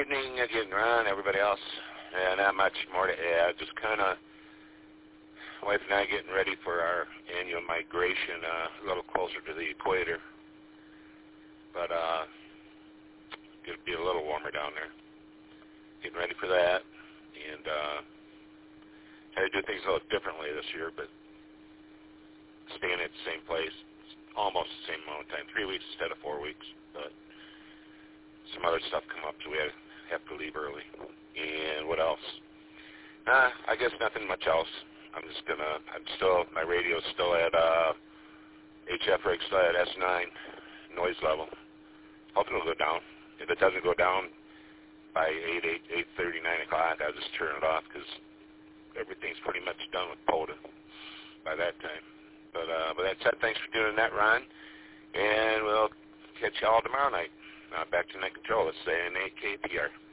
evening again, Ron, everybody else. Not much more to add. Just kind of, wife and I getting ready for our annual migration a little closer to the equator. But it'll be a little warmer down there. Getting ready for that. And had to do things a little differently this year, but staying at the same place, almost the same amount of time, 3 weeks instead of 4 weeks. But some other stuff come up, so we have to leave early. And what else? I guess nothing much else. My radio's still at HF rig still at S9 noise level. Hoping it'll go down. If it doesn't go down by 8:30, 9 o'clock, I'll just turn it off because everything's pretty much done with POTA by that time. But that said, thanks for doing that, Ron. And we'll catch you all tomorrow night. Back to Net Control. Let's say an 8KPR.